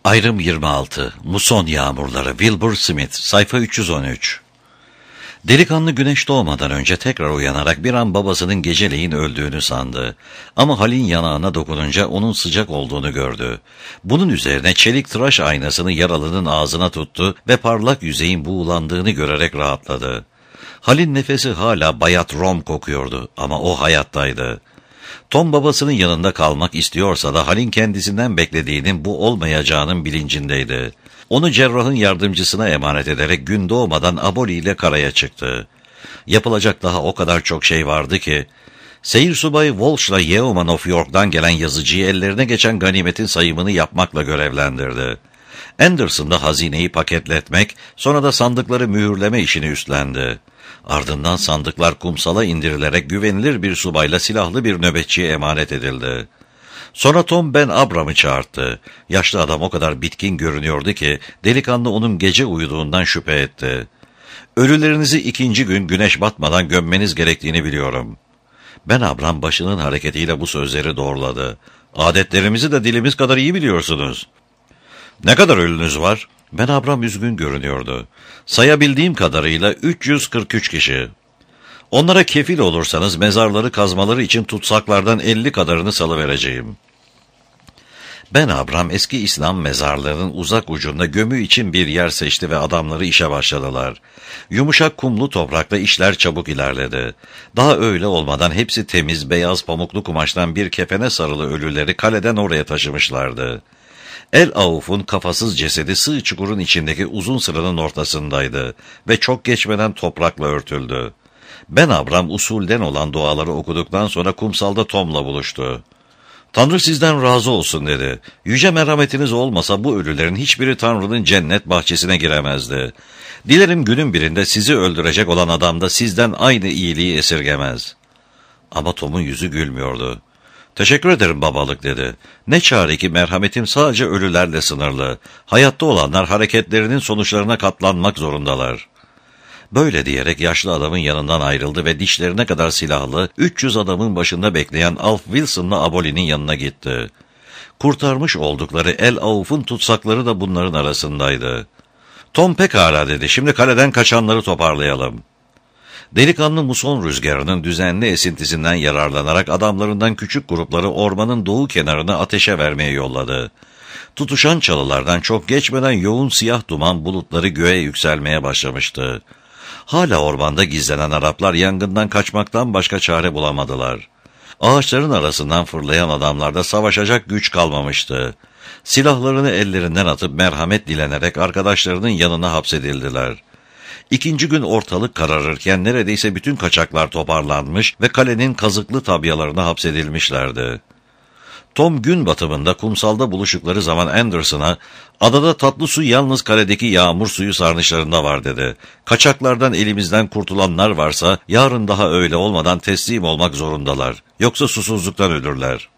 Ayrım 26. Muson Yağmurları. Wilbur Smith. Sayfa 313. Delikanlı güneş doğmadan önce tekrar uyanarak bir an babasının geceleyin öldüğünü sandı. Ama Hal'in yanağına dokununca onun sıcak olduğunu gördü. Bunun üzerine çelik tıraş aynasını yaralının ağzına tuttu ve parlak yüzeyin buğulandığını görerek rahatladı. Hal'in nefesi hala bayat rom kokuyordu ama o hayattaydı. Tom babasının yanında kalmak istiyorsa da Hal'in kendisinden beklediğinin bu olmayacağının bilincindeydi. Onu cerrahın yardımcısına emanet ederek gün doğmadan Aboli ile karaya çıktı. Yapılacak daha o kadar çok şey vardı ki, Seyir Subayı Walsh'la Yeoman of York'tan gelen yazıcıyı ellerine geçen ganimetin sayımını yapmakla görevlendirdi. Anderson da hazineyi paketletmek, sonra da sandıkları mühürleme işini üstlendi. Ardından sandıklar kumsala indirilerek güvenilir bir subayla silahlı bir nöbetçiye emanet edildi. Sonra Tom Ben Abram'ı çağırdı. Yaşlı adam o kadar bitkin görünüyordu ki delikanlı onun gece uyuduğundan şüphe etti. "Ölülerinizi ikinci gün güneş batmadan gömmeniz gerektiğini biliyorum." Ben Abram başının hareketiyle bu sözleri doğruladı. "Adetlerimizi de dilimiz kadar iyi biliyorsunuz." "Ne kadar ölünüz var?" Ben Abram üzgün görünüyordu. "Sayabildiğim kadarıyla 343 kişi. Onlara kefil olursanız mezarları kazmaları için tutsaklardan 50 kadarını salıvereceğim." Ben Abram eski İslam mezarlarının uzak ucunda gömü için bir yer seçti ve adamları işe başladılar. Yumuşak kumlu toprakta işler çabuk ilerledi. Daha öğle olmadan hepsi temiz beyaz pamuklu kumaştan bir kefene sarılı ölüleri kaleden oraya taşımışlardı. El Avuf'un kafasız cesedi sığ çukurun içindeki uzun sıranın ortasındaydı ve çok geçmeden toprakla örtüldü. Ben Abram usulden olan duaları okuduktan sonra kumsalda Tom'la buluştu. "Tanrı sizden razı olsun," dedi. "Yüce merhametiniz olmasa bu ölülerin hiçbiri Tanrı'nın cennet bahçesine giremezdi. Dilerim günün birinde sizi öldürecek olan adam da sizden aynı iyiliği esirgemez." Ama Tom'un yüzü gülmüyordu. "Teşekkür ederim babalık," dedi. "Ne çare ki merhametim sadece ölülerle sınırlı. Hayatta olanlar hareketlerinin sonuçlarına katlanmak zorundalar." Böyle diyerek yaşlı adamın yanından ayrıldı ve dişlerine kadar silahlı 300 adamın başında bekleyen Alf Wilson'la Aboli'nin yanına gitti. Kurtarmış oldukları El Avuf'un tutsakları da bunların arasındaydı. "Tom pekala," dedi. "Şimdi kaleden kaçanları toparlayalım." Delikanlı muson rüzgarının düzenli esintisinden yararlanarak adamlarından küçük grupları ormanın doğu kenarına ateşe vermeye yolladı. Tutuşan çalılardan çok geçmeden yoğun siyah duman bulutları göğe yükselmeye başlamıştı. Hala ormanda gizlenen Araplar yangından kaçmaktan başka çare bulamadılar. Ağaçların arasından fırlayan adamlarda savaşacak güç kalmamıştı. Silahlarını ellerinden atıp merhamet dilenerek arkadaşlarının yanına hapsedildiler. İkinci gün ortalık kararırken neredeyse bütün kaçaklar toparlanmış ve kalenin kazıklı tabyalarına hapsedilmişlerdi. Tom gün batımında kumsalda buluştukları zaman Anderson'a, "Adada tatlı su yalnız kaledeki yağmur suyu sarnıçlarında var," dedi. "Kaçaklardan elimizden kurtulanlar varsa yarın daha öğle olmadan teslim olmak zorundalar. Yoksa susuzluktan ölürler."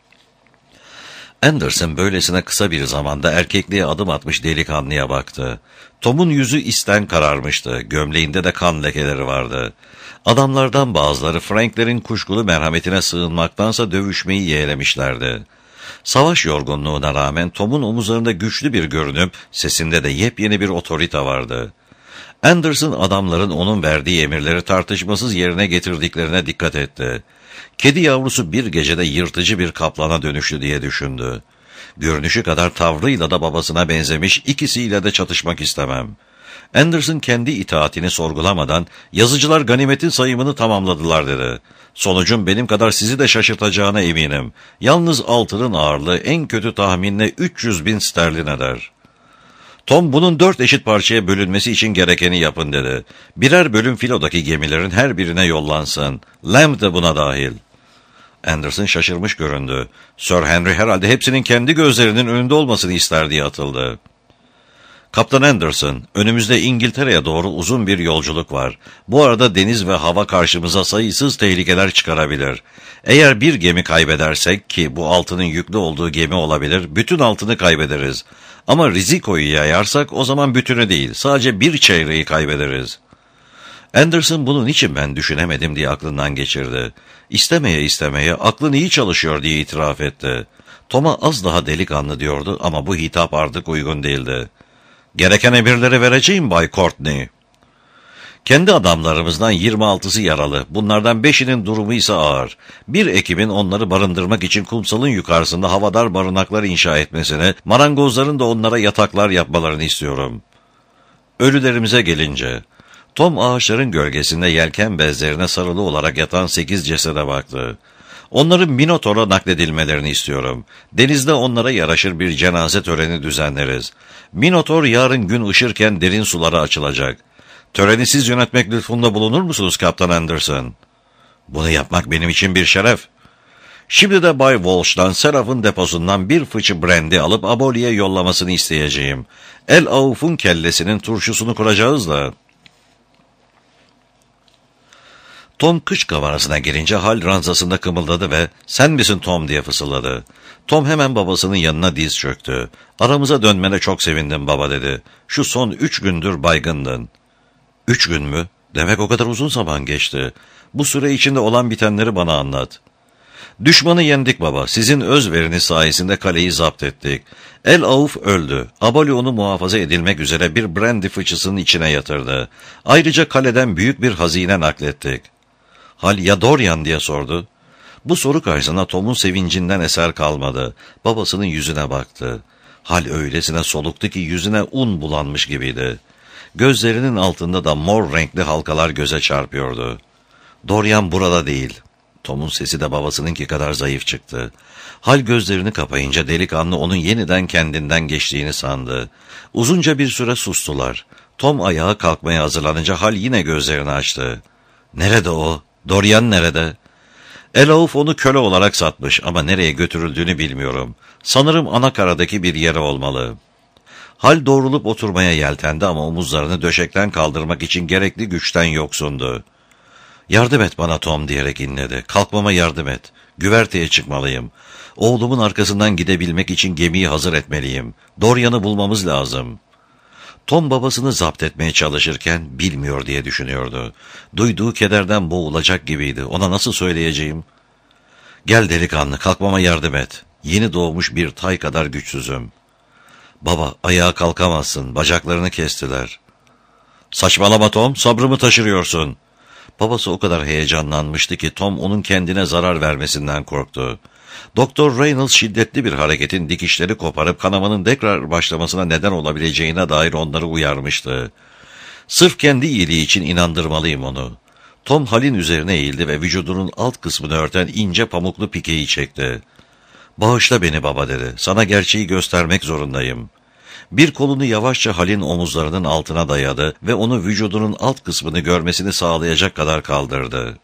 Anderson böylesine kısa bir zamanda erkekliğe adım atmış delikanlıya baktı. Tom'un yüzü isten kararmıştı, gömleğinde de kan lekeleri vardı. Adamlardan bazıları Franklerin kuşkulu merhametine sığınmaktansa dövüşmeyi yeğlemişlerdi. Savaş yorgunluğuna rağmen Tom'un omuzlarında güçlü bir görünüm, sesinde de yepyeni bir otorite vardı. Anderson adamların onun verdiği emirleri tartışmasız yerine getirdiklerine dikkat etti. Kedi yavrusu bir gecede yırtıcı bir kaplana dönüştü diye düşündü. Görünüşü kadar tavrıyla da babasına benzemiş, ikisiyle de çatışmak istemem. Anderson kendi itaatini sorgulamadan, "Yazıcılar ganimetin sayımını tamamladılar," dedi. "Sonucun benim kadar sizi de şaşırtacağına eminim. Yalnız altının ağırlığı en kötü tahminle 300.000 sterlin eder." Tom, "Bunun 4 eşit parçaya bölünmesi için gerekeni yapın," dedi. "Birer bölüm filodaki gemilerin her birine yollansın. Lamb de buna dahil." Anderson şaşırmış göründü. Sir Henry herhalde hepsinin kendi gözlerinin önünde olmasını ister diye atıldı. "Kaptan Anderson, önümüzde İngiltere'ye doğru uzun bir yolculuk var. Bu arada deniz ve hava karşımıza sayısız tehlikeler çıkarabilir. Eğer bir gemi kaybedersek, ki bu altının yüklü olduğu gemi olabilir, bütün altını kaybederiz. Ama rizikoyu yayarsak o zaman bütünü değil, sadece bir çeyreği kaybederiz." Anderson bunun için ben düşünemedim diye aklından geçirdi. İstemeye istemeye aklın iyi çalışıyor diye itiraf etti. Tom'a az daha delikanlı diyordu ama bu hitap artık uygun değildi. Gereken emirleri vereceğim Bay Courtney. Kendi adamlarımızdan 26'sı yaralı. Bunlardan 5'inin durumu ise ağır. Bir ekibin onları barındırmak için kumsalın yukarısında havadar barınaklar inşa etmesini, marangozların da onlara yataklar yapmalarını istiyorum. Ölülerimize gelince, Tom ağaçların gölgesinde yelken bezlerine sarılı olarak yatan 8 cesede baktı. Onların Minotaur'a nakledilmelerini istiyorum. Denizde onlara yaraşır bir cenaze töreni düzenleriz. Minotaur yarın gün ışırken derin sulara açılacak. Töreni siz yönetmek lütfunda bulunur musunuz Kaptan Anderson? Bunu yapmak benim için bir şeref. Şimdi de Bay Walsh'tan Seraph'ın deposundan bir fıçı brandy alıp Aboli'ye yollamasını isteyeceğim. El Avuf'un kellesinin turşusunu kuracağız da. Tom kış kamerasına girince Hal ranzasında kımıldadı ve "Sen misin Tom?" diye fısıldadı. Tom hemen babasının yanına diz çöktü. "Aramıza dönmene çok sevindim baba," dedi. "Şu son 3 gündür baygındın." 3 gün mü? Demek o kadar uzun zaman geçti. Bu süre içinde olan bitenleri bana anlat. "Düşmanı yendik baba. Sizin özveriniz sayesinde kaleyi zapt ettik. El Avuf öldü. Aboli onu muhafaza edilmek üzere bir brandy fıçısının içine yatırdı. Ayrıca kaleden büyük bir hazine naklettik." "Hal ya Dorian?" diye sordu. Bu soru karşısında Tom'un sevincinden eser kalmadı. Babasının yüzüne baktı. Hal öylesine soluktu ki yüzüne un bulanmış gibiydi. Gözlerinin altında da mor renkli halkalar göze çarpıyordu. "Dorian burada değil." Tom'un sesi de babasınınki kadar zayıf çıktı. Hal gözlerini kapayınca delikanlı onun yeniden kendinden geçtiğini sandı. Uzunca bir süre sustular. Tom ayağa kalkmaya hazırlanınca Hal yine gözlerini açtı. "Nerede o? Dorian nerede?" "El Avuf onu köle olarak satmış ama nereye götürüldüğünü bilmiyorum. Sanırım Anakaradaki bir yere olmalı." Hal doğrulup oturmaya yeltendi ama omuzlarını döşekten kaldırmak için gerekli güçten yoksundu. "Yardım et bana Tom," diyerek inledi. "Kalkmama yardım et. Güverteye çıkmalıyım. Oğlumun arkasından gidebilmek için gemiyi hazır etmeliyim. Dorian'ı bulmamız lazım." Tom babasını zapt etmeye çalışırken bilmiyor diye düşünüyordu. Duyduğu kederden boğulacak gibiydi. Ona nasıl söyleyeceğim? "Gel delikanlı, kalkmama yardım et. Yeni doğmuş bir tay kadar güçsüzüm." "Baba, ayağa kalkamazsın. Bacaklarını kestiler." "Saçmalama Tom, sabrımı taşırıyorsun." Babası o kadar heyecanlanmıştı ki Tom onun kendine zarar vermesinden korktu. Doktor Reynolds şiddetli bir hareketin dikişleri koparıp kanamanın tekrar başlamasına neden olabileceğine dair onları uyarmıştı. Sırf kendi iyiliği için inandırmalıyım onu. Tom Hal'in üzerine eğildi ve vücudunun alt kısmını örten ince pamuklu pikeyi çekti. "Bağışla beni baba," dedi. "Sana gerçeği göstermek zorundayım." Bir kolunu yavaşça Hal'in omuzlarının altına dayadı ve onu vücudunun alt kısmını görmesini sağlayacak kadar kaldırdı.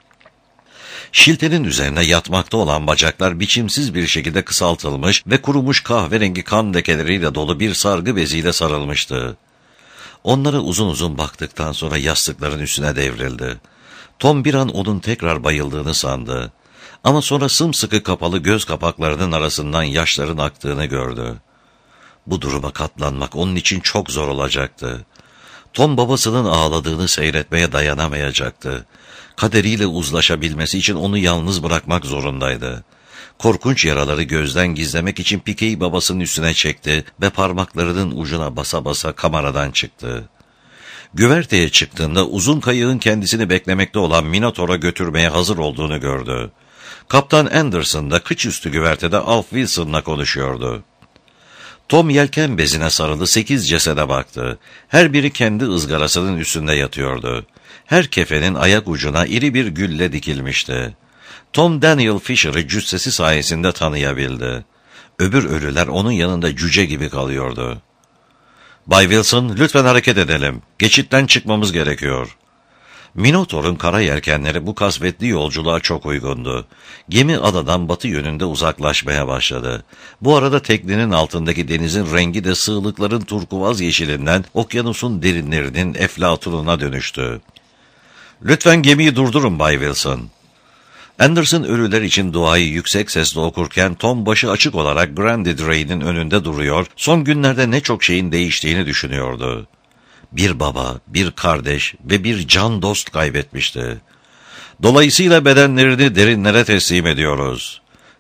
Şiltenin üzerine yatmakta olan bacaklar biçimsiz bir şekilde kısaltılmış ve kurumuş kahverengi kan lekeleriyle dolu bir sargı beziyle sarılmıştı. Onlara uzun uzun baktıktan sonra yastıkların üstüne devrildi. Tom bir an onun tekrar bayıldığını sandı. Ama sonra sımsıkı kapalı göz kapaklarının arasından yaşların aktığını gördü. Bu duruma katlanmak onun için çok zor olacaktı. Tom babasının ağladığını seyretmeye dayanamayacaktı. Kaderiyle uzlaşabilmesi için onu yalnız bırakmak zorundaydı. Korkunç yaraları gözden gizlemek için pikeyi babasının üstüne çekti ve parmaklarının ucuna basa basa kameradan çıktı. Güverteye çıktığında uzun kayığın kendisini beklemekte olan Minotaur'a götürmeye hazır olduğunu gördü. Kaptan Anderson da kıçüstü güvertede Alf Wilson'la konuşuyordu. Tom yelken bezine sarılı 8 cesede baktı. Her biri kendi ızgarasının üstünde yatıyordu. Her kefenin ayak ucuna iri bir gülle dikilmişti. Tom Daniel Fisher'ı cüssesi sayesinde tanıyabildi. Öbür ölüler onun yanında cüce gibi kalıyordu. "Bay Wilson, lütfen hareket edelim. Geçitten çıkmamız gerekiyor." Minotaur'un kara yelkenleri bu kasvetli yolculuğa çok uygundu. Gemi adadan batı yönünde uzaklaşmaya başladı. Bu arada teknenin altındaki denizin rengi de sığlıkların turkuaz yeşilinden okyanusun derinlerinin eflatununa dönüştü. "Lütfen gemiyi durdurun Bay Wilson." Anderson ölüler için duayı yüksek sesle okurken Tom başı açık olarak Brandy Drain'in önünde duruyor, son günlerde ne çok şeyin değiştiğini düşünüyordu. Bir baba, bir kardeş ve bir can dost kaybetmişti. "Dolayısıyla bedenlerini derinlere teslim ediyoruz."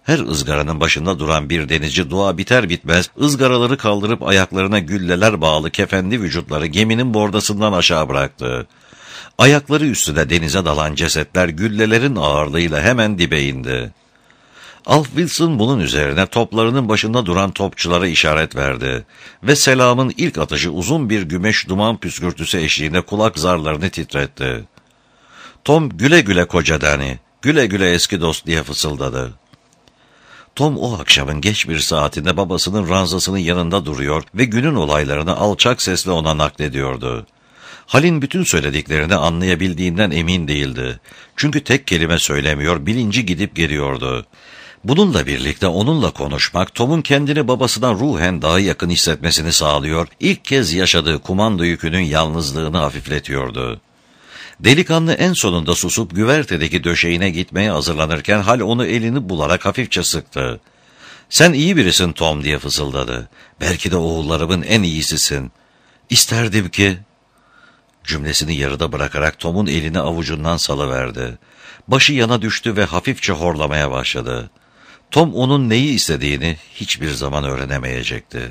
Her ızgaranın başında duran bir denizci dua biter bitmez ızgaraları kaldırıp ayaklarına gülleler bağlı kefenli vücutları geminin bordasından aşağı bıraktı. Ayakları üstüne denize dalan cesetler güllelerin ağırlığıyla hemen dibe indi. Alf Wilson bunun üzerine toplarının başında duran topçulara işaret verdi ve selamın ilk atışı uzun bir gümeş duman püskürtüsü eşliğinde kulak zarlarını titretti. Tom güle güle koca Danny, güle güle eski dost diye fısıldadı. Tom o akşamın geç bir saatinde babasının ranzasının yanında duruyor ve günün olaylarını alçak sesle ona naklediyordu. Hal'in bütün söylediklerini anlayabildiğinden emin değildi. Çünkü tek kelime söylemiyor, bilinci gidip geliyordu. Bununla birlikte onunla konuşmak, Tom'un kendini babasından ruhen daha yakın hissetmesini sağlıyor, ilk kez yaşadığı kumanda yükünün yalnızlığını hafifletiyordu. Delikanlı en sonunda susup güvertedeki döşeğine gitmeye hazırlanırken Hal onu elini bularak hafifçe sıktı. "Sen iyi birisin Tom," diye fısıldadı. "Belki de oğullarımın en iyisisin. İsterdim ki..." Cümlesini yarıda bırakarak Tom'un elini avucundan salıverdi. Başı yana düştü ve hafifçe horlamaya başladı. Tom onun neyi istediğini hiçbir zaman öğrenemeyecekti.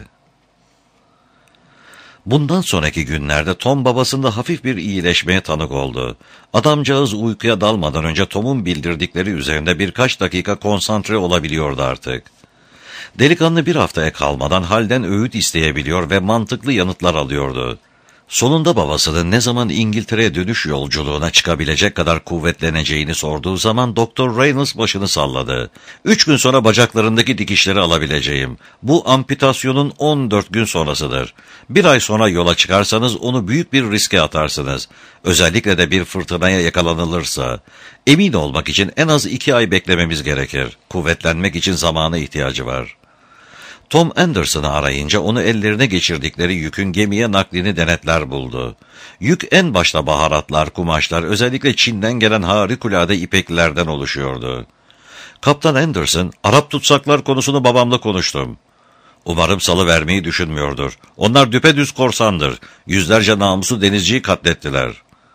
Bundan sonraki günlerde Tom babasında hafif bir iyileşmeye tanık oldu. Adamcağız uykuya dalmadan önce Tom'un bildirdikleri üzerinde birkaç dakika konsantre olabiliyordu artık. Delikanlı bir haftaya kalmadan Hal'den öğüt isteyebiliyor ve mantıklı yanıtlar alıyordu. Sonunda babasının ne zaman İngiltere'ye dönüş yolculuğuna çıkabilecek kadar kuvvetleneceğini sorduğu zaman Doktor Reynolds başını salladı. 3 gün sonra bacaklarındaki dikişleri alabileceğim. Bu amputasyonun 14 gün sonrasıdır. 1 ay sonra yola çıkarsanız onu büyük bir riske atarsınız. Özellikle de bir fırtınaya yakalanılırsa. Emin olmak için en az 2 ay beklememiz gerekir. Kuvvetlenmek için zamana ihtiyacı var. Tom Anderson'ı arayınca onu ellerine geçirdikleri yükün gemiye naklini denetler buldu. Yük en başta baharatlar, kumaşlar, özellikle Çin'den gelen harikulade ipeklilerden oluşuyordu. Kaptan Anderson, "Arap tutsaklar konusunu babamla konuştum. Umarım salıvermeyi düşünmüyordur. Onlar düpedüz korsandır. Yüzlerce namuslu denizciyi katlettiler."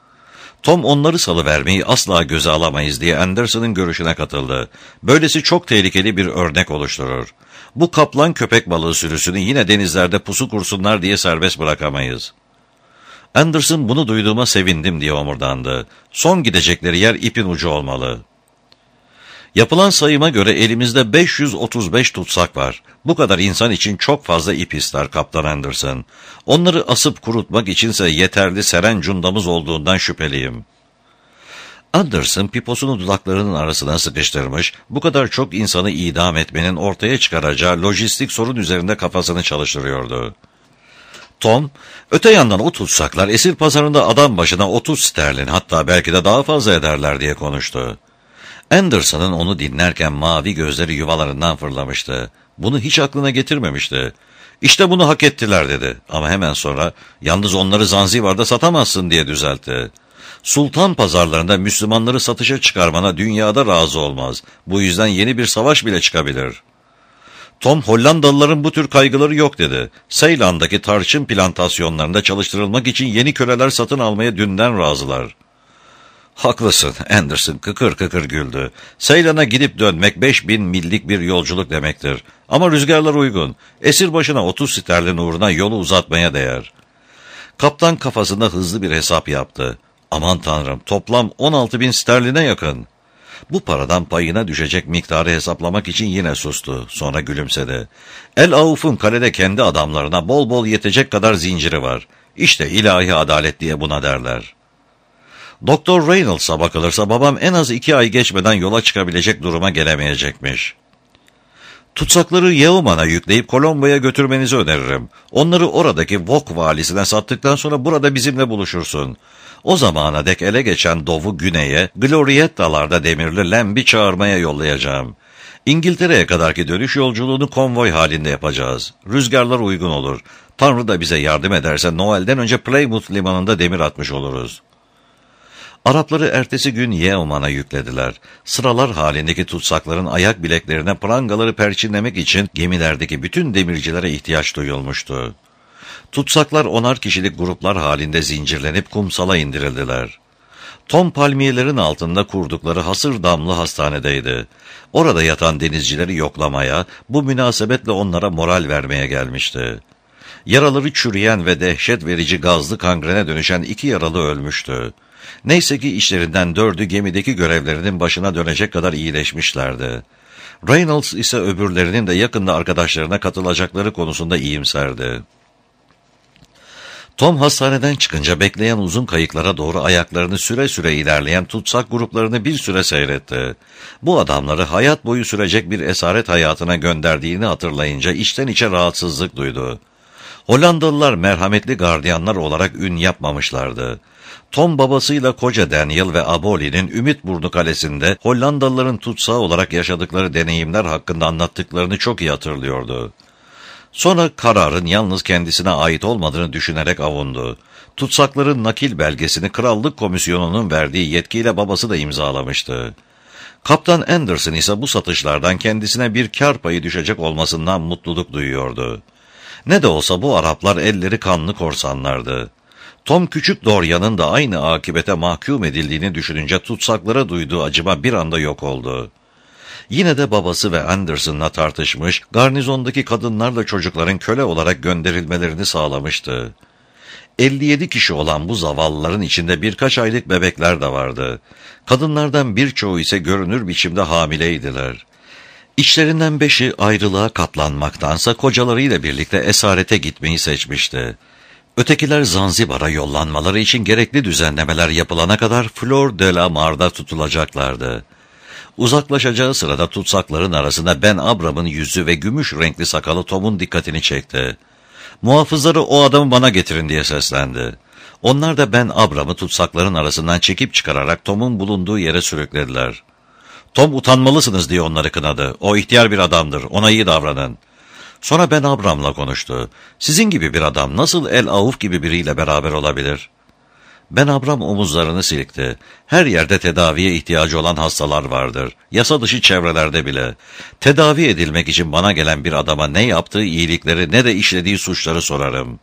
Tom onları salıvermeyi asla göze alamayız diye Anderson'ın görüşüne katıldı. Böylesi çok tehlikeli bir örnek oluşturur. Bu kaplan köpek balığı sürüsünü yine denizlerde pusu kursunlar diye serbest bırakamayız. Anderson bunu duyduğuma sevindim diye omurdandı. Son gidecekleri yer ipin ucu olmalı. Yapılan sayıma göre elimizde 535 tutsak var. Bu kadar insan için çok fazla ip ister Kaptan Anderson. Onları asıp kurutmak içinse yeterli seren cundamız olduğundan şüpheliyim. Anderson piposunu dudaklarının arasına sıkıştırmış, bu kadar çok insanı idam etmenin ortaya çıkaracağı lojistik sorun üzerinde kafasını çalıştırıyordu. Tom, öte yandan o tutsaklar esir pazarında adam başına 30 sterlin, hatta belki de daha fazla ederler diye konuştu. Anderson'ın onu dinlerken mavi gözleri yuvalarından fırlamıştı. Bunu hiç aklına getirmemişti. "İşte bunu hak ettiler," dedi. Ama hemen sonra, "Yalnız onları Zanzibar'da satamazsın," diye düzeltti. "Sultan pazarlarında Müslümanları satışa çıkarmana dünyada razı olmaz. Bu yüzden yeni bir savaş bile çıkabilir." Tom, "Hollandalıların bu tür kaygıları yok," dedi. "Seylan'daki tarçın plantasyonlarında çalıştırılmak için yeni köleler satın almaya dünden razılar." "Haklısın," Anderson kıkır kıkır güldü. "Seylan'a gidip dönmek 5000 millik bir yolculuk demektir. Ama rüzgarlar uygun. Esir başına 30 sterlin uğruna yolu uzatmaya değer." Kaptan kafasında hızlı bir hesap yaptı. "Aman tanrım, toplam 16.000 sterline yakın." Bu paradan payına düşecek miktarı hesaplamak için yine sustu. Sonra gülümsedi. "El Avuf'un kalede kendi adamlarına bol bol yetecek kadar zinciri var. İşte ilahi adalet diye buna derler." Doktor Reynolds'a bakılırsa babam en az 2 ay geçmeden yola çıkabilecek duruma gelemeyecekmiş. "Tutsakları Yeoman'a yükleyip Colombo'ya götürmenizi öneririm. Onları oradaki Wok valisine sattıktan sonra burada bizimle buluşursun. O zamana dek ele geçen Dov'u güneye, Glorietta'larda demirli Lamb'i çağırmaya yollayacağım. İngiltere'ye kadarki dönüş yolculuğunu konvoy halinde yapacağız. Rüzgarlar uygun olur. Tanrı da bize yardım ederse Noel'den önce Plymouth limanında demir atmış oluruz." Arapları ertesi gün Yeoman'a yüklediler. Sıralar halindeki tutsakların ayak bileklerine prangaları perçinlemek için gemilerdeki bütün demircilere ihtiyaç duyulmuştu. Tutsaklar 10'ar kişilik gruplar halinde zincirlenip kumsala indirildiler. Tom palmiyelerin altında kurdukları hasır damlı hastanedeydi. Orada yatan denizcileri yoklamaya, bu münasebetle onlara moral vermeye gelmişti. Yaraları çürüyen ve dehşet verici gazlı kangrene dönüşen 2 yaralı ölmüştü. Neyse ki işlerinden 4'ü gemideki görevlerinin başına dönecek kadar iyileşmişlerdi. Reynolds ise öbürlerinin de yakında arkadaşlarına katılacakları konusunda iyimserdi. Tom hastaneden çıkınca bekleyen uzun kayıklara doğru ayaklarını süre süre ilerleyen tutsak gruplarını bir süre seyretti. Bu adamları hayat boyu sürecek bir esaret hayatına gönderdiğini hatırlayınca içten içe rahatsızlık duydu. Hollandalılar merhametli gardiyanlar olarak ün yapmamışlardı. Tom babasıyla koca Daniel ve Aboli'nin Ümitburnu Kalesi'nde Hollandalıların tutsağı olarak yaşadıkları deneyimler hakkında anlattıklarını çok iyi hatırlıyordu. Sonra kararın yalnız kendisine ait olmadığını düşünerek avundu. Tutsakların nakil belgesini Krallık Komisyonu'nun verdiği yetkiyle babası da imzalamıştı. Kaptan Anderson ise bu satışlardan kendisine bir kar payı düşecek olmasından mutluluk duyuyordu. Ne de olsa bu Araplar elleri kanlı korsanlardı. Tom küçük Dorian'ın da aynı akibete mahkum edildiğini düşününce tutsaklara duyduğu acıma bir anda yok oldu. Yine de babası ve Anderson'la tartışmış, garnizondaki kadınlarla çocukların köle olarak gönderilmelerini sağlamıştı. 57 kişi olan bu zavallıların içinde birkaç aylık bebekler de vardı. Kadınlardan birçoğu ise görünür biçimde hamileydiler. İçlerinden 5'i ayrılığa katlanmaktansa kocalarıyla birlikte esarete gitmeyi seçmişti. Ötekiler Zanzibar'a yollanmaları için gerekli düzenlemeler yapılana kadar Flor de la Mar'da tutulacaklardı. Uzaklaşacağı sırada tutsakların arasında Ben Abram'ın yüzü ve gümüş renkli sakalı Tom'un dikkatini çekti. Muhafızları o adamı bana getirin diye seslendi. Onlar da Ben Abram'ı tutsakların arasından çekip çıkararak Tom'un bulunduğu yere sürüklediler. Tom utanmalısınız diye onları kınadı. O ihtiyar bir adamdır, ona iyi davranın. Sonra Ben Abram'la konuştu. Sizin gibi bir adam nasıl El Avuf gibi biriyle beraber olabilir? Ben Abram omuzlarını silkti. Her yerde tedaviye ihtiyacı olan hastalar vardır. Yasa dışı çevrelerde bile. Tedavi edilmek için bana gelen bir adama ne yaptığı iyilikleri ne de işlediği suçları sorarım.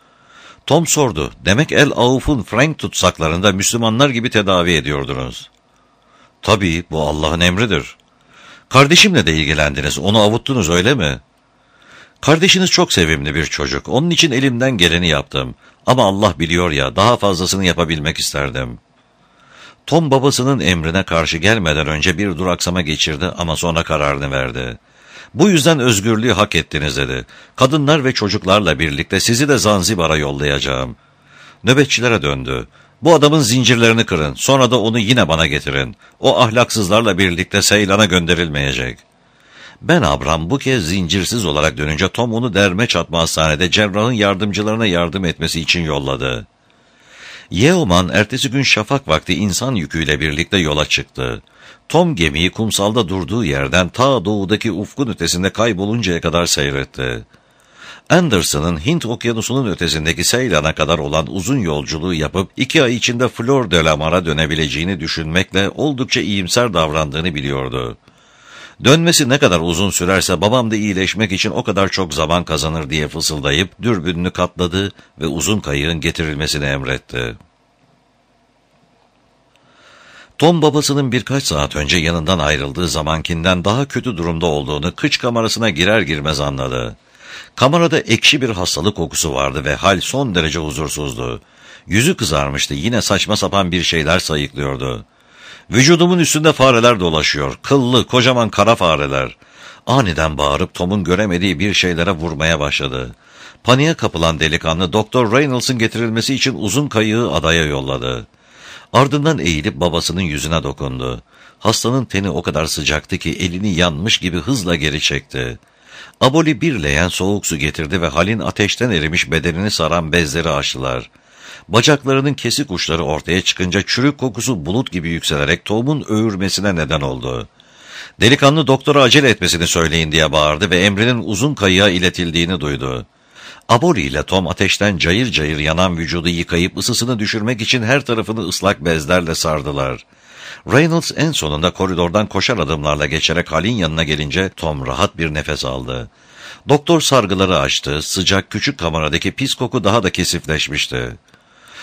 Tom sordu. Demek El Avuf'un Frank tutsaklarında Müslümanlar gibi tedavi ediyordunuz. Tabii, bu Allah'ın emridir. Kardeşimle de ilgilendiniz, onu avuttunuz öyle mi? Kardeşiniz çok sevimli bir çocuk, onun için elimden geleni yaptım. Ama Allah biliyor ya, daha fazlasını yapabilmek isterdim. Tom babasının emrine karşı gelmeden önce bir duraksama geçirdi ama sonra kararını verdi. Bu yüzden özgürlüğü hak ettiniz dedi. Kadınlar ve çocuklarla birlikte sizi de Zanzibar'a yollayacağım. Nöbetçilere döndü. Bu adamın zincirlerini kırın, sonra da onu yine bana getirin. O ahlaksızlarla birlikte Seylan'a gönderilmeyecek. Ben Abram bu kez zincirsiz olarak dönünce Tom onu derme çatma hastanede cerrahın yardımcılarına yardım etmesi için yolladı. Yeoman ertesi gün şafak vakti insan yüküyle birlikte yola çıktı. Tom gemiyi kumsalda durduğu yerden ta doğudaki ufkun ötesinde kayboluncaya kadar seyretti. Anderson'ın Hint okyanusunun ötesindeki Seylan'a kadar olan uzun yolculuğu yapıp 2 ay içinde Flor de la Mar'a dönebileceğini düşünmekle oldukça iyimser davrandığını biliyordu. Dönmesi ne kadar uzun sürerse babam da iyileşmek için o kadar çok zaman kazanır diye fısıldayıp dürbününü katladı ve uzun kayığın getirilmesini emretti. Tom babasının birkaç saat önce yanından ayrıldığı zamankinden daha kötü durumda olduğunu kıç kamerasına girer girmez anladı. Kamerada ekşi bir hastalık kokusu vardı ve hal son derece huzursuzdu. Yüzü kızarmıştı, yine saçma sapan bir şeyler sayıklıyordu. Vücudumun üstünde fareler dolaşıyor, kıllı, kocaman kara fareler. Aniden bağırıp Tom'un göremediği bir şeylere vurmaya başladı. Paniğe kapılan delikanlı Doktor Reynolds'ın getirilmesi için uzun kayığı adaya yolladı. Ardından eğilip babasının yüzüne dokundu. Hastanın teni o kadar sıcaktı ki elini yanmış gibi hızla geri çekti. Aboli bir leğen soğuk su getirdi ve Hal'in ateşten erimiş bedenini saran bezleri açtılar. Bacaklarının kesik uçları ortaya çıkınca çürük kokusu bulut gibi yükselerek Tom'un öğürmesine neden oldu. Delikanlı doktora acele etmesini söyleyin diye bağırdı ve emrinin uzun kayığa iletildiğini duydu. Aboli ile Tom ateşten cayır cayır yanan vücudu yıkayıp ısısını düşürmek için her tarafını ıslak bezlerle sardılar. Reynolds en sonunda koridordan koşar adımlarla geçerek Hal'in yanına gelince Tom rahat bir nefes aldı. Doktor sargıları açtı, sıcak küçük kameradaki pis koku daha da kesifleşmişti.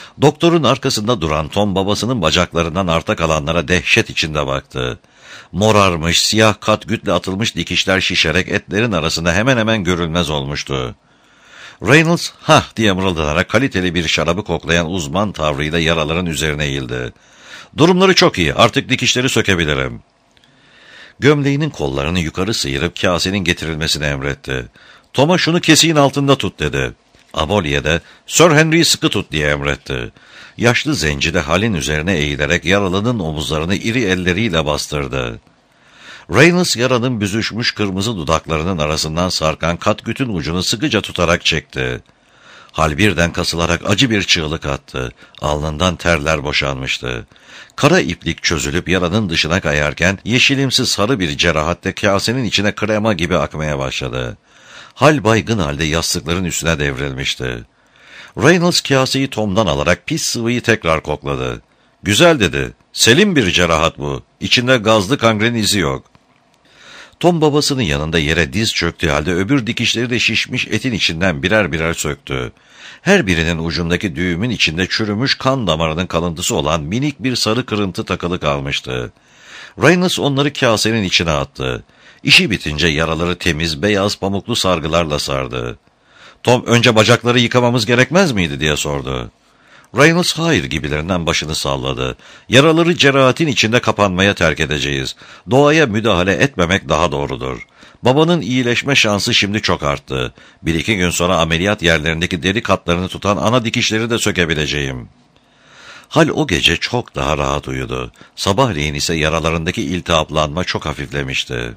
Doktorun arkasında duran Tom babasının bacaklarından arta kalanlara dehşet içinde baktı. Morarmış, siyah katgütle atılmış dikişler şişerek etlerin arasında hemen hemen görülmez olmuştu. Reynolds, "Hah!" diye mırıldanarak kaliteli bir şarabı koklayan uzman tavrıyla yaraların üzerine eğildi. "Durumları çok iyi, artık dikişleri sökebilirim." Gömleğinin kollarını yukarı sıyırıp kasenin getirilmesini emretti. "Tom'a şunu kesiğin altında tut," dedi. Amoliye de "Sir Henry'i sıkı tut," diye emretti. Yaşlı zenci de Hal'in üzerine eğilerek yaralının omuzlarını iri elleriyle bastırdı. Reynolds yaranın büzüşmüş kırmızı dudaklarının arasından sarkan katgütün ucunu sıkıca tutarak çekti. Hal birden kasılarak acı bir çığlık attı. Alnından terler boşanmıştı. Kara iplik çözülüp yaranın dışına kayarken yeşilimsi sarı bir cerahatte kasenin içine krema gibi akmaya başladı. Hal baygın halde yastıkların üstüne devrilmişti. Reynolds kaseyi Tom'dan alarak pis sıvıyı tekrar kokladı. "Güzel," dedi. "Selim bir cerahat bu. İçinde gazlı kangren izi yok." Tom babasının yanında yere diz çöktüğü halde öbür dikişleri de şişmiş etin içinden birer birer söktü. Her birinin ucundaki düğümün içinde çürümüş kan damarının kalıntısı olan minik bir sarı kırıntı takılı kalmıştı. Reynolds onları kasenin içine attı. İşi bitince yaraları temiz, beyaz pamuklu sargılarla sardı. Tom, "Önce bacakları yıkamamız gerekmez miydi?" diye sordu. Reynolds hayır gibilerinden başını salladı. "Yaraları cerahatin içinde kapanmaya terk edeceğiz. Doğaya müdahale etmemek daha doğrudur. Babanın iyileşme şansı şimdi çok arttı. 1-2 gün sonra ameliyat yerlerindeki deri katlarını tutan ana dikişleri de sökebileceğim." Hal o gece çok daha rahat uyudu. Sabahleyin ise yaralarındaki iltihaplanma çok hafiflemişti.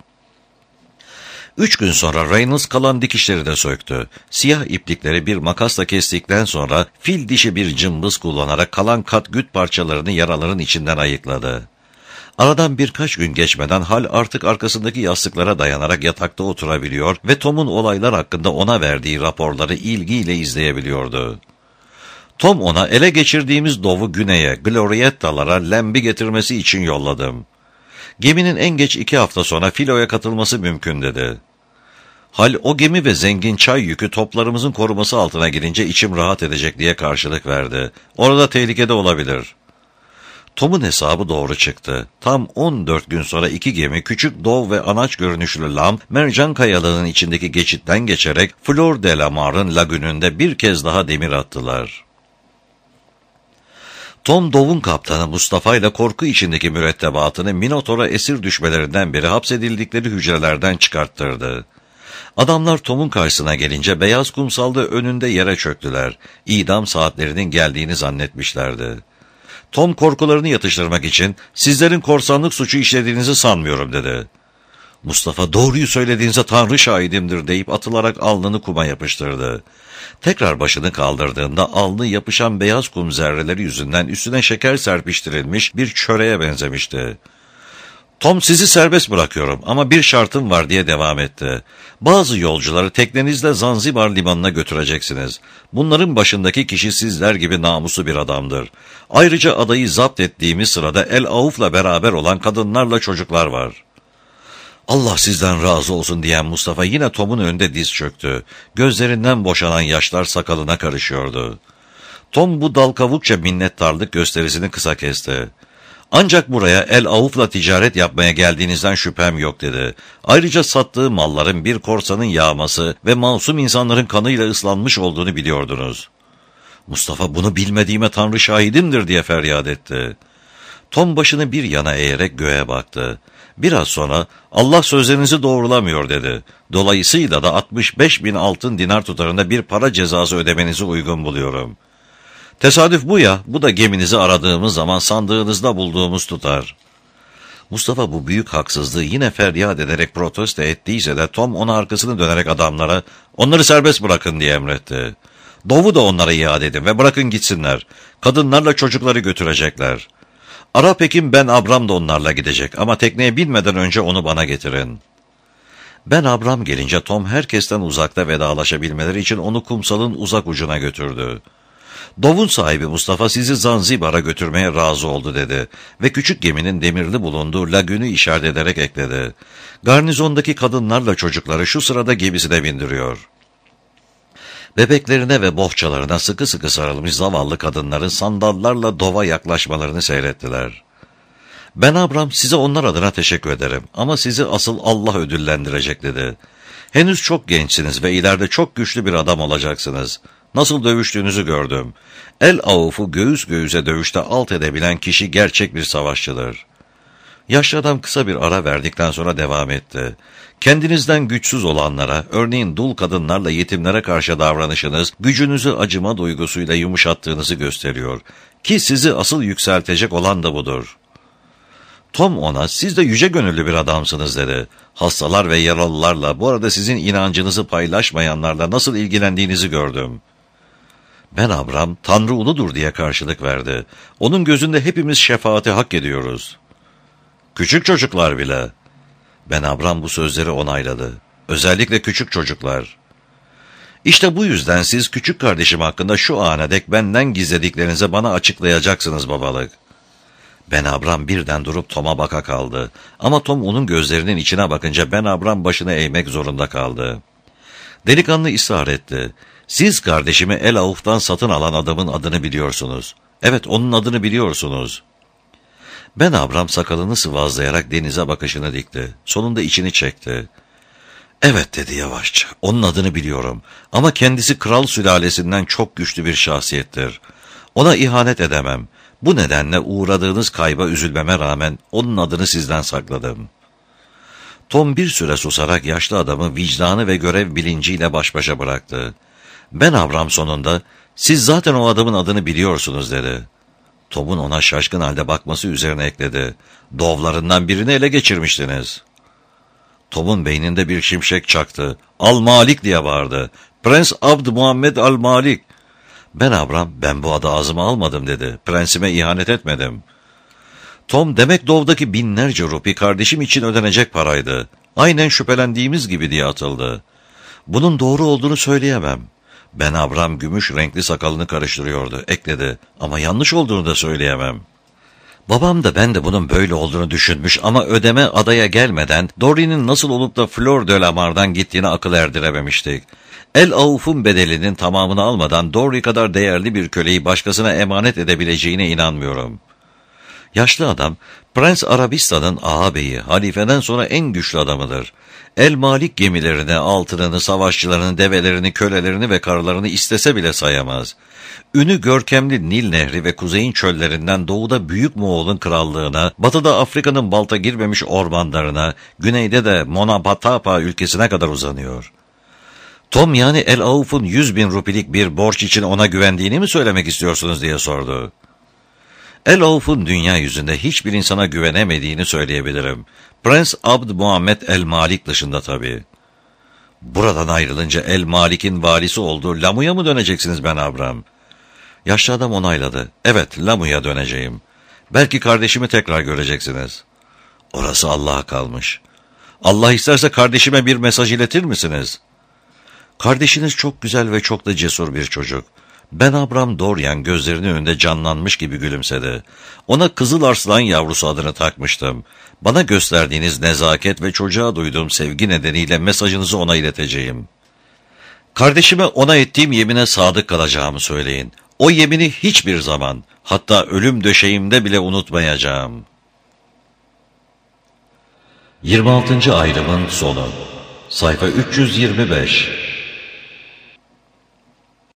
3 gün sonra Reynolds kalan dikişleri de söktü. Siyah iplikleri bir makasla kestikten sonra fil dişi bir cımbız kullanarak kalan katgüt parçalarını yaraların içinden ayıkladı. Aradan birkaç gün geçmeden Hal artık arkasındaki yastıklara dayanarak yatakta oturabiliyor ve Tom'un olaylar hakkında ona verdiği raporları ilgiyle izleyebiliyordu. Tom ona ele geçirdiğimiz Dov'u güneye, Glorietta'lara lembi getirmesi için yolladım. Geminin en geç 2 hafta sonra filoya katılması mümkün dedi. Hal, "O gemi ve zengin çay yükü toplarımızın koruması altına girince içim rahat edecek," diye karşılık verdi. "Orada tehlikede olabilir." Tom'un hesabı doğru çıktı. Tam 14 gün sonra 2 gemi küçük Dov ve anaç görünüşlü Lam, mercan kayalığının içindeki geçitten geçerek Flor de la Mar'ın lagününde bir kez daha demir attılar. Tom, Dov'un kaptanı Mustafa ile korku içindeki mürettebatını Minotaur'a esir düşmelerinden beri hapsedildikleri hücrelerden çıkarttırdı. Adamlar Tom'un karşısına gelince beyaz kumsalda önünde yere çöktüler. İdam saatlerinin geldiğini zannetmişlerdi. Tom korkularını yatıştırmak için "Sizlerin korsanlık suçu işlediğinizi sanmıyorum," dedi. Mustafa, "Doğruyu söylediğinize Tanrı şahidimdir," deyip atılarak alnını kuma yapıştırdı. Tekrar başını kaldırdığında alnı yapışan beyaz kum zerreleri yüzünden üstüne şeker serpiştirilmiş bir çöreğe benzemişti. "Tom, sizi serbest bırakıyorum ama bir şartım var," diye devam etti. "Bazı yolcuları teknenizle Zanzibar limanına götüreceksiniz. Bunların başındaki kişi sizler gibi namuslu bir adamdır. Ayrıca adayı zapt ettiğimiz sırada El Avuf'la beraber olan kadınlarla çocuklar var." "Allah sizden razı olsun," diyen Mustafa yine Tom'un önünde diz çöktü. Gözlerinden boşanan yaşlar sakalına karışıyordu. Tom bu dal kavukça minnettarlık gösterisini kısa kesti. "Ancak buraya El Avuf'la ticaret yapmaya geldiğinizden şüphem yok," dedi. "Ayrıca sattığı malların bir korsanın yağması ve masum insanların kanıyla ıslanmış olduğunu biliyordunuz." Mustafa, "Bunu bilmediğime Tanrı şahidimdir," diye feryat etti. Tom başını bir yana eğerek göğe baktı. Biraz sonra "Allah sözlerinizi doğrulamıyor," dedi. "Dolayısıyla da 65.000 altın dinar tutarında bir para cezası ödemenizi uygun buluyorum. Tesadüf bu ya, bu da geminizi aradığımız zaman sandığınızda bulduğumuz tutar." Mustafa bu büyük haksızlığı yine feryat ederek protesto ettiyse de Tom ona arkasını dönerek adamlara "Onları serbest bırakın," diye emretti. "Dov'u da onlara iade edin ve bırakın gitsinler. Kadınlarla çocukları götürecekler. Arap hekim Ben Abram da onlarla gidecek ama tekneye binmeden önce onu bana getirin." Ben Abram gelince Tom herkesten uzakta vedalaşabilmeleri için onu kumsalın uzak ucuna götürdü. Dov'un sahibi Mustafa "Sizi Zanzibar'a götürmeye razı oldu," dedi ve küçük geminin demirli bulunduğu lagünü işaret ederek ekledi. "Garnizondaki kadınlarla çocukları şu sırada gemisine bindiriyor." Bebeklerine ve bohçalarına sıkı sıkı sarılmış zavallı kadınların sandallarla dova yaklaşmalarını seyrettiler. Ben Abram size onlar adına teşekkür ederim ama sizi asıl Allah ödüllendirecek dedi. Henüz çok gençsiniz ve ileride çok güçlü bir adam olacaksınız. Nasıl dövüştüğünüzü gördüm. El Avuf'u göğüs göğüse dövüşte alt edebilen kişi gerçek bir savaşçıdır. Yaşlı adam kısa bir ara verdikten sonra devam etti. Kendinizden güçsüz olanlara, örneğin dul kadınlarla yetimlere karşı davranışınız, gücünüzü acıma duygusuyla yumuşattığınızı gösteriyor. Ki sizi asıl yükseltecek olan da budur. Tom ona, siz de yüce gönüllü bir adamsınız dedi. Hastalar ve yaralılarla, bu arada sizin inancınızı paylaşmayanlarla nasıl ilgilendiğinizi gördüm. Ben Abram, Tanrı uludur diye karşılık verdi. Onun gözünde hepimiz şefaati hak ediyoruz. Küçük çocuklar bile. Ben Abram bu sözleri onayladı. Özellikle küçük çocuklar. İşte bu yüzden siz küçük kardeşim hakkında şu ana dek benden gizlediklerinizi bana açıklayacaksınız babalık. Ben Abram birden durup Tom'a baka kaldı. Ama Tom onun gözlerinin içine bakınca Ben Abram başını eğmek zorunda kaldı. Delikanlı ısrar etti. Siz kardeşimi El Avuf'tan satın alan adamın adını biliyorsunuz. Evet, onun adını biliyorsunuz. Ben Abram sakalını sıvazlayarak denize bakışını dikti. Sonunda içini çekti. Evet dedi yavaşça. Onun adını biliyorum. Ama kendisi kral sülalesinden çok güçlü bir şahsiyettir. Ona ihanet edemem. Bu nedenle uğradığınız kayba üzülmeme rağmen onun adını sizden sakladım. Tom bir süre susarak yaşlı adamı vicdanı ve görev bilinciyle baş başa bıraktı. Ben Abram sonunda, siz zaten o adamın adını biliyorsunuz dedi. Tom'un ona şaşkın halde bakması üzerine ekledi. Dovlarından birini ele geçirmiştiniz. Tom'un beyninde bir şimşek çaktı. Al-Malik diye bağırdı. Prens Abd Muhammed Al-Malik. Ben Abram, ben bu adı ağzıma almadım dedi. Prensime ihanet etmedim. Tom, demek Dov'daki binlerce rupi kardeşim için ödenecek paraydı. Aynen şüphelendiğimiz gibi diye atıldı. Bunun doğru olduğunu söyleyemem. Ben Abram gümüş renkli sakalını karıştırıyordu. Ekledi. Ama yanlış olduğunu da söyleyemem. Babam da ben de bunun böyle olduğunu düşünmüş ama ödeme adaya gelmeden Dory'nin nasıl olup da Fleur de la Mar'dan gittiğini akıl erdirememiştik. El Avuf'un bedelinin tamamını almadan Dory kadar değerli bir köleyi başkasına emanet edebileceğine inanmıyorum. Yaşlı adam, Prens Arabistan'ın ağabeyi, halifeden sonra en güçlü adamıdır. El Malik gemilerini, altınını, savaşçılarını, develerini, kölelerini ve karılarını istese bile sayamaz. Ünü görkemli Nil Nehri ve kuzeyin çöllerinden doğuda Büyük Moğol'un krallığına, batıda Afrika'nın balta girmemiş ormanlarına, güneyde de Monapatapa ülkesine kadar uzanıyor. Tom, yani El Avuf'un 100.000 rupilik bir borç için ona güvendiğini mi söylemek istiyorsunuz diye sordu. El Avuf'un dünya yüzünde hiçbir insana güvenemediğini söyleyebilirim. Prens Abd Muhammed El Malik dışında tabii. Buradan ayrılınca El Malik'in valisi olduğu Lamu'ya mı döneceksiniz Ben Abram? Yaşlı adam onayladı. Evet, Lamu'ya döneceğim. Belki kardeşimi tekrar göreceksiniz. Orası Allah'a kalmış. Allah isterse kardeşime bir mesaj iletir misiniz? Kardeşiniz çok güzel ve çok da cesur bir çocuk. Ben Abram Dorian gözlerinin önünde canlanmış gibi gülümsedi. Ona Kızıl Arslan yavrusu adını takmıştım. Bana gösterdiğiniz nezaket ve çocuğa duyduğum sevgi nedeniyle mesajınızı ona ileteceğim. Kardeşime ona ettiğim yemine sadık kalacağımı söyleyin. O yemini hiçbir zaman, hatta ölüm döşeğimde bile unutmayacağım. 26. ayrımın sonu. Sayfa 325.